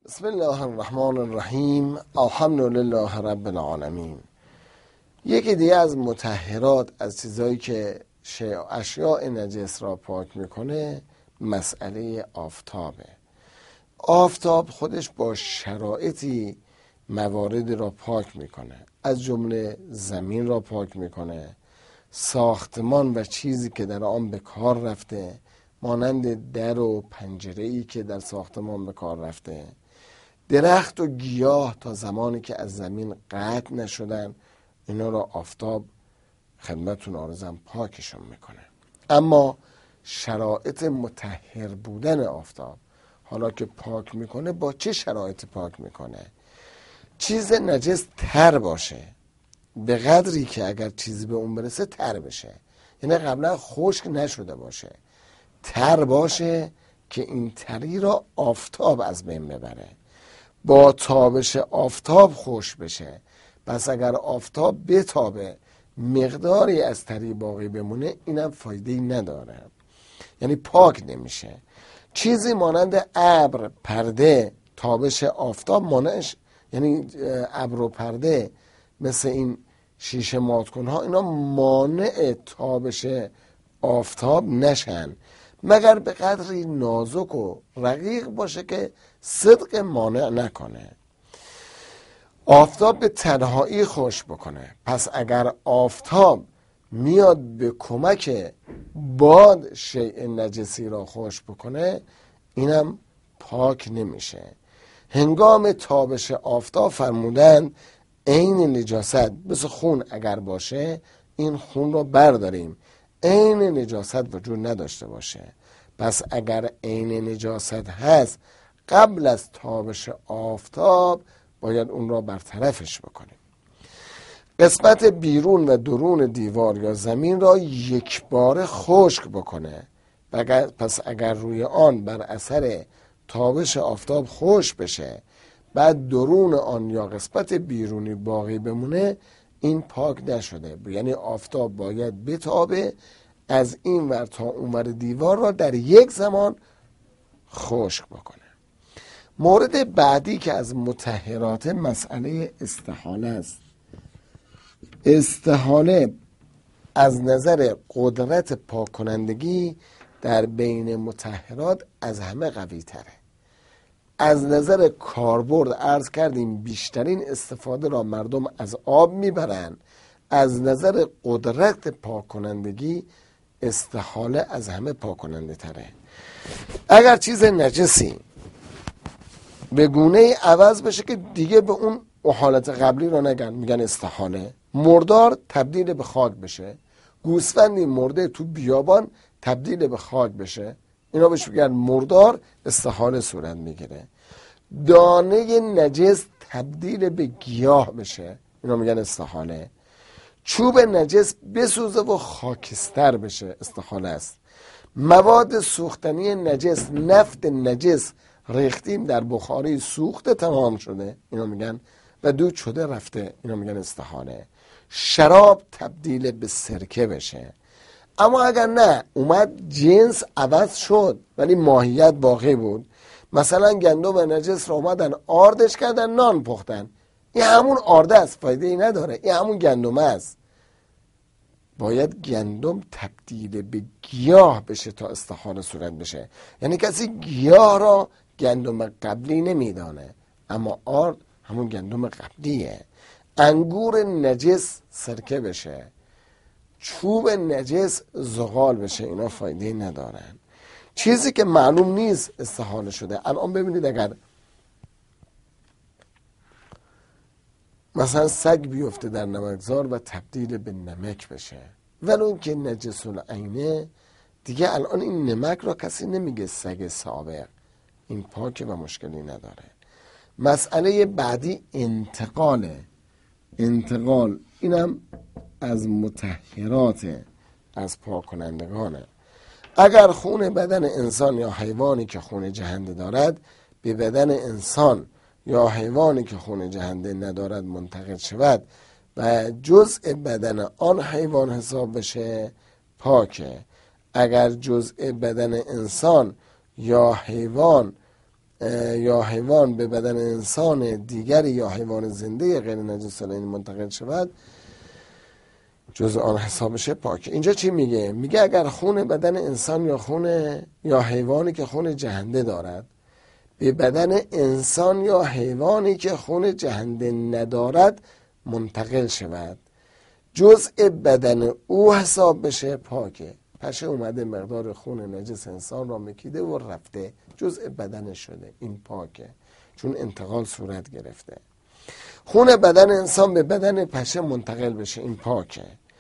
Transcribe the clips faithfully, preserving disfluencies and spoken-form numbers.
بسم الله الرحمن الرحیم. الحمد لله رب العالمین. یکی دیگه از مطهرات، از چیزایی که اشیاء نجس را پاک میکنه، مسئله آفتابه. آفتاب خودش با شرایطی موارد را پاک میکنه، از جمله زمین را پاک میکنه، ساختمان و چیزی که در آن به کار رفته، مانند در و پنجره‌ای که در ساختمان به کار رفته، درخت و گیاه تا زمانی که از زمین قطع نشدن، اینا را آفتاب خدمتتون عرضم پاکشون میکنه. اما شرایط مطهر بودن آفتاب، حالا که پاک میکنه، با چه شرایط پاک میکنه؟ چیز نجس تر باشه، به قدری که اگر چیزی به اون برسه تر بشه، یعنی قبلا خشک نشده باشه، تر باشه که این تری را آفتاب از بین ببره، با تابش آفتاب خوش بشه. پس اگر آفتاب بتابه مقداری از تری باقی بمونه، اینم فایده‌ای نداره، یعنی پاک نمیشه. چیزی مانند ابر، پرده، تابش آفتاب مانعش، یعنی ابر و پرده مثل این شیشه ماتکنها، اینا مانع تابش آفتاب نشن، مگر به قدری نازک و رقیق باشه که صدق مانع نکنه. آفتاب به تنهایی خوش بکنه. پس اگر آفتاب میاد به کمک باد شیء نجسی را خوش بکنه، اینم پاک نمیشه. هنگام تابش آفتاب فرمودن عین نجاست، مثل خون اگر باشه، این خون رو برداریم، عین نجاست وجود نداشته باشه. پس اگر عین نجاست هست، قبل از تابش آفتاب باید اون را برطرفش بکنیم. قسمت بیرون و درون دیوار یا زمین را یک بار خشک بکنه. پس اگر روی آن بر اثر تابش آفتاب خشک بشه، بعد درون آن یا قسمت بیرونی باقی بمونه، این پاک نشده، یعنی آفتاب باید بتابه از این ور تا اون ور دیوار را در یک زمان خشک بکنه. مورد بعدی که از مطهرات مسئله استحاله است. استحاله از نظر قدرت پاک کنندگی در بین مطهرات از همه قوی تره. از نظر کاربرد عرض کردیم بیشترین استفاده را مردم از آب میبرن. از نظر قدرت پاک کنندگی استحاله از همه پاک کننده تره. اگر چیز نجسی به گونه عوض بشه که دیگه به اون حالت قبلی را نگن، میگن استحاله. مردار تبدیل به خاک بشه، گوسفندی مرده تو بیابان تبدیل به خاک بشه، اینا بهش میگن مردار، استحاله صورت میگیره. دانه نجس تبدیل به گیاه بشه، اینا میگن استحاله. چوب نجس بسوزه و خاکستر بشه، استحاله است. مواد سوختنی نجس، نفت نجس ریختیم در بخاری، سوخته تمام شده، اینا میگن و دود شده رفته، اینا میگن استحاله. شراب تبدیل به سرکه بشه. اما اگر نه، اومد جنس عوض شد ولی ماهیت باقی بود، مثلا گندم نجس را اومدن آردش کردن، نان پختن، این همون آرده است، فایده ای نداره، این همون گندم است. باید گندم تبدیل به گیاه بشه تا استحاله صورت بشه. یعنی کسی گیاه را گندم قبلی نمیدانه، اما آرد همون گندم قبلیه. انگور نجس سرکه بشه، چوب نجس زغال بشه، اینا فایده ندارن. چیزی که معلوم نیست استحاله شده. الان ببینید اگر مثلا سگ بیفته در نمکزار و تبدیل به نمک بشه، ولی اون که نجس العینه، دیگه الان این نمک را کسی نمیگه سگ سابق، این پاکه و مشکلی نداره. مسئله بعدی انتقاله. انتقال اینم از مطهرات، از پاک کنندگانه. اگر خون بدن انسان یا حیوانی که خون جهنده دارد به بدن انسان یا حیوانی که خون جهنده ندارد منتقل شود و جزء بدن آن حیوان حساب بشه، پاکه. اگر جزء بدن انسان یا حیوان یا حیوان به بدن انسان دیگری یا حیوان زنده غیر نجس این منتقل شود جز آن حساب بشه پاک. اینجا چی میگه؟ میگه اگر خون بدن انسان یا خون یا حیوانی که خون جهنده دارد به بدن انسان یا حیوانی که خون جهنده ندارد منتقل شود جزء بدن او حساب بشه پاکه. پشه اومده مقدار خون نجس انسان را مکیده و رفته جزء بدن شده، این پاکه چون انتقال صورت گرفته. خون بدن انسان به بدن پشه منتقل بشه این پاکه.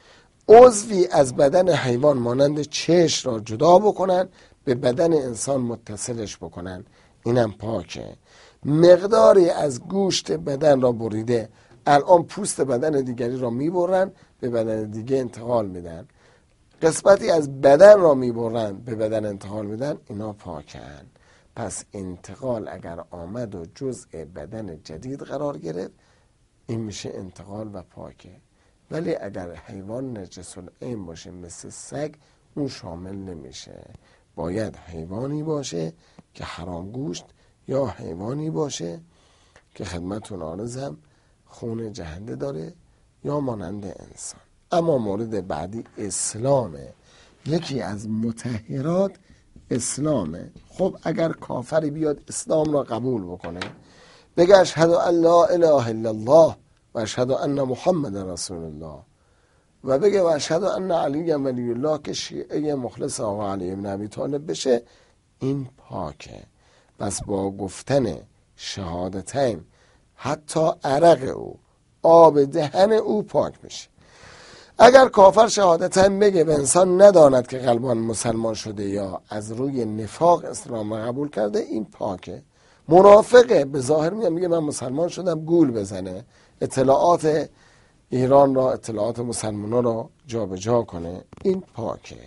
عضوی از بدن حیوان مانند چشم را جدا بکنن به بدن انسان متصلش بکنن اینم پاکه. مقداری از گوشت بدن را بریده الان پوست بدن دیگری را میبرن به بدن دیگه انتقال میدن، قسمتی از بدن را میبرن به بدن انتقال میدن، اینا پاکن. پس انتقال اگر آمد و جزء بدن جدید قرار گرفت این میشه انتقال و پاکه. ولی اگر حیوان نجس العین باشه مثل سگ اون شامل نمیشه، باید حیوانی باشه که حرام گوشت یا حیوانی باشه که خدمتون عرضم خون جهنده داره یا مانند انسان. اما مورد بعدی اسلامه، یکی از مطهرات اسلامه. خب اگر کافری بیاد اسلام را قبول بکنه بگه اشهد ان لا اله الا الله و اشهد ان محمد رسول الله و بگه و اشهد ان علی ولی الله که شیعه مخلص آقا علی بن ابی طالب بشه، این پاکه. پس با گفتن شهادتین حتی عرق او آب دهن او پاک میشه. اگر کافر شهادتین بگه به انسان نداند که قلبان مسلمان شده یا از روی نفاق اسلام را قبول کرده، این پاکه. منافقه به ظاهر میگه میگه من مسلمان شدم گول بزنه، اطلاعات ایران را اطلاعات مسلمانان را جا به جا کنه، این پاکه.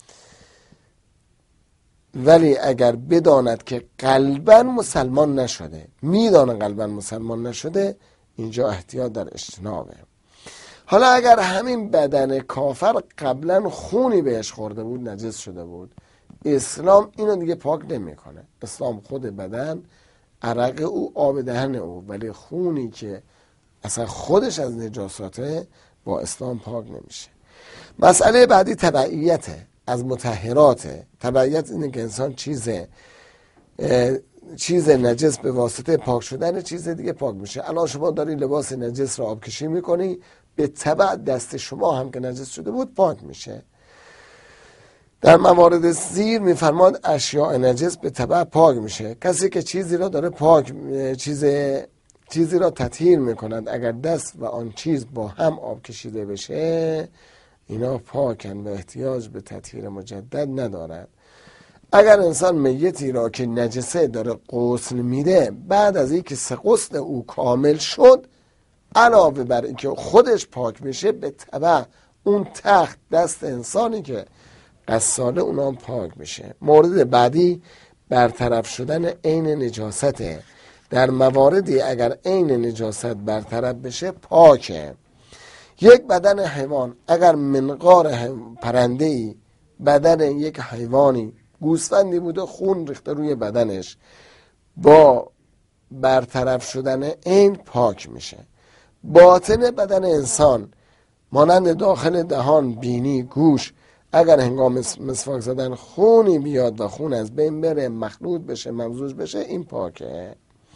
ولی اگر بداند که قلباً مسلمان نشده، میدانه قلباً مسلمان نشده، اینجا احتیاط در اجتنابه. حالا اگر همین بدن کافر قبلا خونی بهش خورده بود نجس شده بود، اسلام اینو دیگه پاک نمیکنه. اسلام خود بدن عرق او آب دهن او، ولی خونی که اصلا خودش از نجاساته با اسلام پاک نمیشه. مسئله بعدی تبعیته، از مطهراته. تبعیت اینه که انسان چیز چیز نجس به واسطه پاک شدن چیز دیگه پاک میشه. الان شما داری لباس نجس را آب کشی میکنی، به تبع دست شما هم که نجس شده بود پاک میشه. در موارد زیر میفرماد اشیاء نجس به تبع پاک میشه. کسی که چیزی را داره پاک چیز چیزی را تطهیر میکند، اگر دست و آن چیز با هم آب کشیده بشه اینا پاکن و احتیاج به تطهیر مجدد ندارد. اگر انسان میتی را که نجسه داره غسل میده، بعد از اینکه سه غسل او کامل شد علاوه بر اینکه خودش پاک میشه به تبع اون تخت دست انسانی که غساله اونام پاک میشه. مورد بعدی برطرف شدن عین نجاسته. در مواردی اگر عین نجاست برطرف بشه پاکه. یک بدن حیوان اگر منقار پرنده‌ای بدن یک حیوانی گوسفندی بوده خون ریخته روی بدنش، با برطرف شدن عین پاک میشه. باطن بدن انسان مانند داخل دهان، بینی، گوش، اگر هنگام مسواک زدن خونی بیاد و خون از بین بره، مخلوط بشه، ممزوج بشه، این پاکه.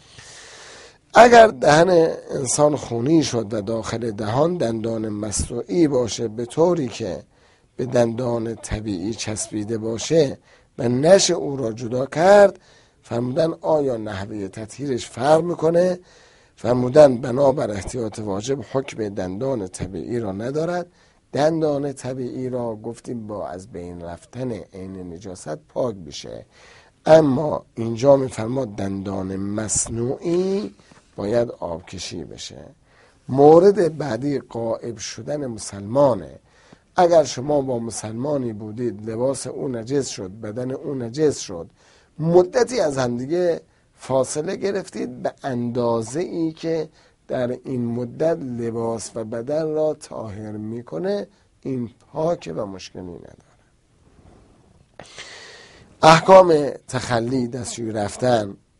اگر دهن انسان خونی شد و داخل دهان دندان مصنوعی باشه به طوری که به دندان طبیعی چسبیده باشه و نشه او را جدا کرد، فرمودن آیا نحوه تطهیرش فرق میکنه؟ فرمودن بنابر احتیاط واجب حکم دندان طبیعی را ندارد. دندان طبیعی را گفتیم با از بین رفتن عین نجاست پاک بشه، اما اینجا میفرماد دندان مصنوعی باید آب کشی بشه. مورد بعدی غائب شدن مسلمانه. اگر شما با مسلمانی بودید لباس او نجس شد، بدن او نجس شد، مدتی از همدیگه فاصله گرفتید به اندازه ای که در این مدت لباس و بدن را طاهر میکنه، این پاکه و مشکلی نداره. احکام تخلی، دستشویی رفتن،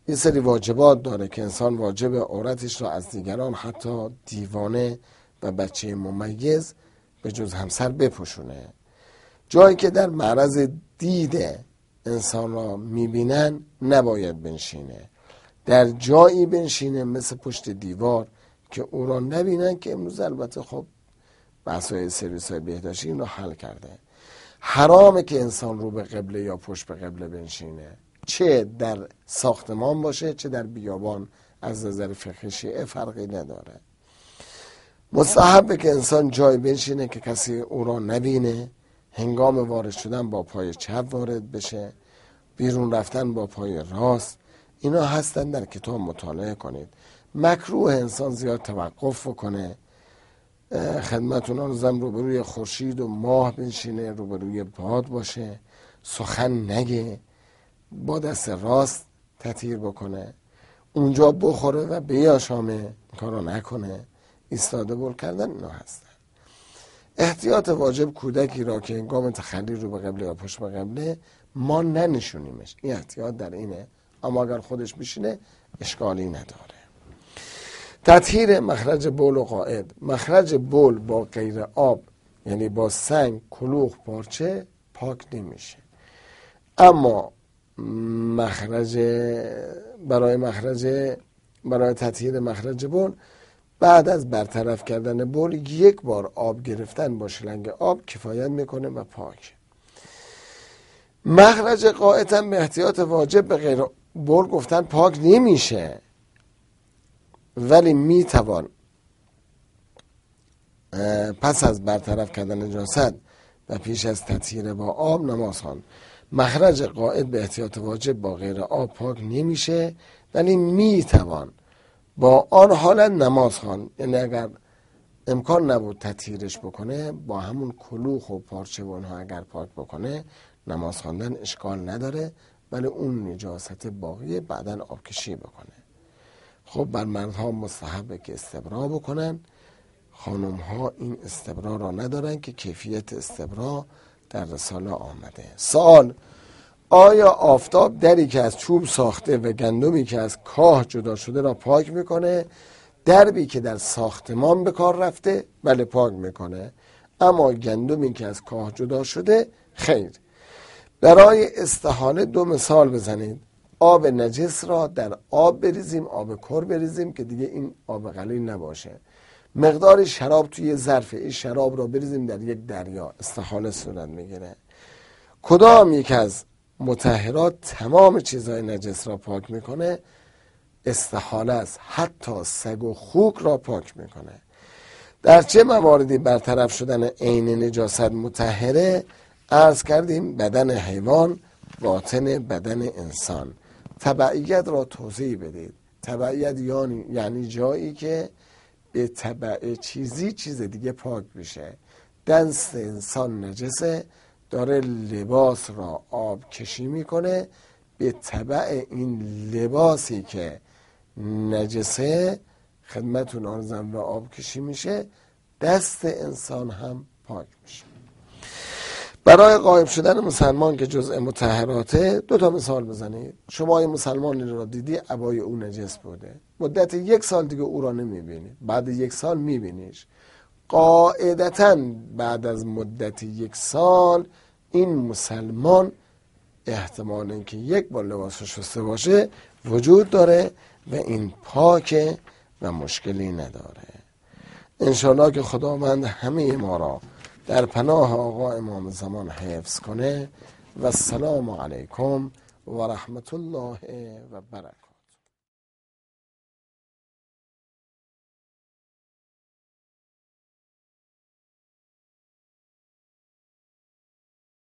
یه سری واجبات داره که انسان واجب عورتش را از دیگران، حتی دیوانه و بچه ممیز، به جز همسر بپوشونه. جایی که در معرض دید انسان را میبینن نباید بنشینه. در جایی بنشینه مثل پشت دیوار که او را نبینن، که امروز البته خب بحث‌های سرویس های بهداشتی این رو حل کرده. حرامه که انسان رو به قبله یا پشت به قبله بنشینه، چه در ساختمان باشه چه در بیابان. از نظر فقه شیعه فرقی نداره. مستحبه که انسان جای بنشینه که کسی او را نبینه. هنگام وارد شدن با پای چپ وارد بشه، بیرون رفتن با پای راست. اینا هستن در کتاب مطالعه کنید. مکروه انسان زیاد توقف کنه. خدمتون آرزم روبروی خورشید و ماه بنشینه، روبروی باد باشه، سخن نگه، با دست راست تطهیر بکنه، اونجا بخوره و بیاشامه، کارو نکنه. ایستاده بول کردن اینا هستن. احتیاط واجب کودکی را که هنگام تخلی رو به قبله یا پشت به قبله ما ننشونیمش، این احتیاط در اینه. اما اگر خودش بشینه اشکالی نداره. تطهیر مخرج بول و قائد. مخرج بول با غیر آب، یعنی با سنگ، کلوخ، پارچه، پاک نمیشه. اما مخرج برای مخرج برای تطهیر مخرج بول، بعد از برطرف کردن بول یک بار آب گرفتن با شلنگ آب کفایت میکنه و پاک. مخرج قائد هم به احتیاط واجب به غیر بول گفتن پاک نمیشه، ولی میتوان پس از برطرف کردن نجاست و پیش از تطهیر با آب نماز خواند. مخرج قائد به احتیاط واجب با غیر آب پاک نمیشه، ولی میتوان با آن حالت نماز خواند. یعنی اگر امکان نبود تطهیرش بکنه، با همون کلوخ و پارچه و اونها اگر پاک بکنه، نماز خواندن اشکال نداره، ولی اون نجاست باقی بعدن آب کشی بکنه. خب بر مردها مستحبه که استبرا بکنن. خانم ها این استبرا را ندارن که کیفیت استبرا در رساله آمده. سوال: آیا آفتاب دری که از چوب ساخته و گندمی که از کاه جدا شده را پاک میکنه؟ دربی که در ساختمان به کار رفته بله پاک میکنه، اما گندمی که از کاه جدا شده خیر. برای استحاله دو مثال بزنید. آب نجس را در آب بریزیم، آب کر بریزیم که دیگه این آب قلیل نباشه. مقدار شراب توی ظرف، این شراب را بریزیم در یک دریا، استحاله صورت میگیره. کدام یک از مطهرات تمام چیزهای نجس را پاک میکنه؟ استحاله است. حتی سگ و خوک را پاک میکنه. در چه مواردی برطرف شدن عین نجاست مطهره؟ عرض کردیم بدن حیوان، باطن بدن انسان. تبعیت را توضیح بدید. تبعیت یعنی یعنی جایی که به تبع چیزی چیز دیگه پاک بشه. دست انسان نجسه، داره لباس را آب کشی میکنه، به تبع این لباسی که نجسه خدمتون آرزم و آب کشی میشه، دست انسان هم پاک میشه. برای غایب شدن مسلمان که جزء مطهراته دو تا مثال بزنید. شما یه مسلمانی را دیدی عبای او نجس بوده، مدت یک سال دیگه او را نمیبینی، بعد یک سال میبینیش. قاعدتاً بعد از مدت یک سال این مسلمان احتمال اینکه یک بار لباس شسته باشه وجود داره و این پاکه و مشکلی نداره. انشالله که خداوند همه ما را در پناه آقا امام زمان حفظ کنه. و السلام علیکم و رحمت الله و برکاته.